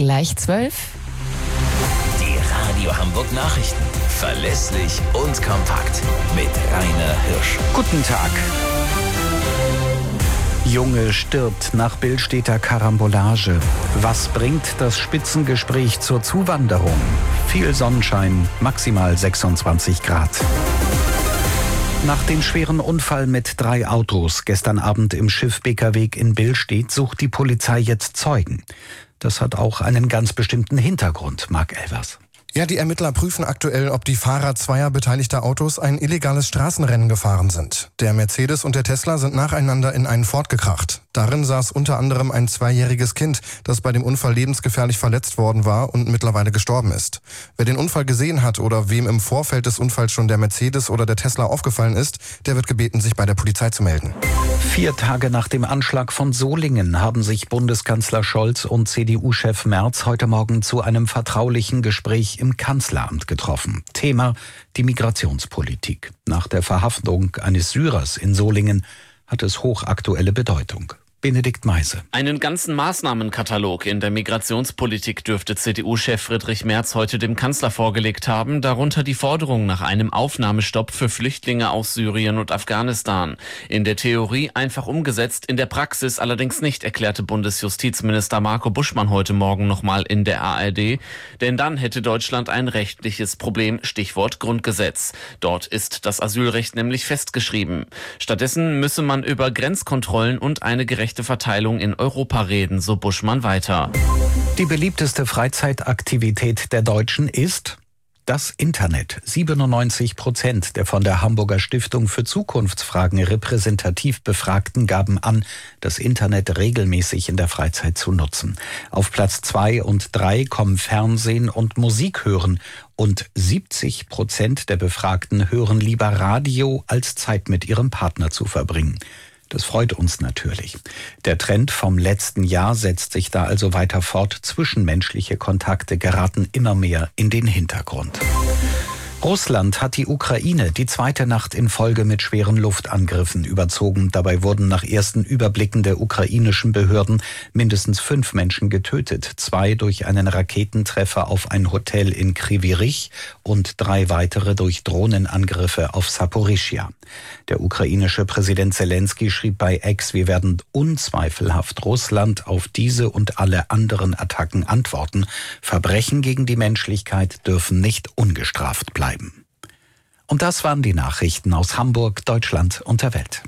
gleich 12. Die Radio Hamburg Nachrichten. Verlässlich und kompakt. Mit Rainer Hirsch. Guten Tag. Junge stirbt nach Billstädter Karambolage. Was bringt das Spitzengespräch zur Zuwanderung? Viel Sonnenschein, maximal 26 Grad. Nach dem schweren Unfall mit 3 Autos gestern Abend im Schiffbeckerweg in Billstedt sucht die Polizei jetzt Zeugen. Das hat auch einen ganz bestimmten Hintergrund, Marc Elvers. Ja, die Ermittler prüfen aktuell, ob die Fahrer zweier beteiligter Autos ein illegales Straßenrennen gefahren sind. Der Mercedes und der Tesla sind nacheinander in einen Ford gekracht. Darin saß unter anderem ein 2-jähriges Kind, das bei dem Unfall lebensgefährlich verletzt worden war und mittlerweile gestorben ist. Wer den Unfall gesehen hat oder wem im Vorfeld des Unfalls schon der Mercedes oder der Tesla aufgefallen ist, der wird gebeten, sich bei der Polizei zu melden. 4 Tage nach dem Anschlag von Solingen haben sich Bundeskanzler Scholz und CDU-Chef Merz heute Morgen zu einem vertraulichen Gespräch im Kanzleramt getroffen. Thema die Migrationspolitik. Nach der Verhaftung eines Syrers in Solingen hat es hochaktuelle Bedeutung. Benedikt Meise. Einen ganzen Maßnahmenkatalog in der Migrationspolitik dürfte CDU-Chef Friedrich Merz heute dem Kanzler vorgelegt haben, darunter die Forderung nach einem Aufnahmestopp für Flüchtlinge aus Syrien und Afghanistan. In der Theorie einfach umgesetzt, in der Praxis allerdings nicht, erklärte Bundesjustizminister Marco Buschmann heute Morgen nochmal in der ARD. Denn dann hätte Deutschland ein rechtliches Problem, Stichwort Grundgesetz. Dort ist das Asylrecht nämlich festgeschrieben. Stattdessen müsse man über Grenzkontrollen und eine gerechte Verteilung in Europa reden, so Buschmann weiter. Die beliebteste Freizeitaktivität der Deutschen ist das Internet. 97% der von der Hamburger Stiftung für Zukunftsfragen repräsentativ Befragten gaben an, das Internet regelmäßig in der Freizeit zu nutzen. Auf Platz 2 und 3 kommen Fernsehen und Musik hören. Und 70% der Befragten hören lieber Radio, als Zeit mit ihrem Partner zu verbringen. Das freut uns natürlich. Der Trend vom letzten Jahr setzt sich da also weiter fort. Zwischenmenschliche Kontakte geraten immer mehr in den Hintergrund. Russland hat die Ukraine die 2. Nacht in Folge mit schweren Luftangriffen überzogen. Dabei wurden nach ersten Überblicken der ukrainischen Behörden mindestens 5 Menschen getötet. 2 durch einen Raketentreffer auf ein Hotel in Kryvyi Rih und 3 weitere durch Drohnenangriffe auf Saporischschja. Der ukrainische Präsident Zelensky schrieb bei X: Wir werden unzweifelhaft Russland auf diese und alle anderen Attacken antworten. Verbrechen gegen die Menschlichkeit dürfen nicht ungestraft bleiben. Und das waren die Nachrichten aus Hamburg, Deutschland und der Welt.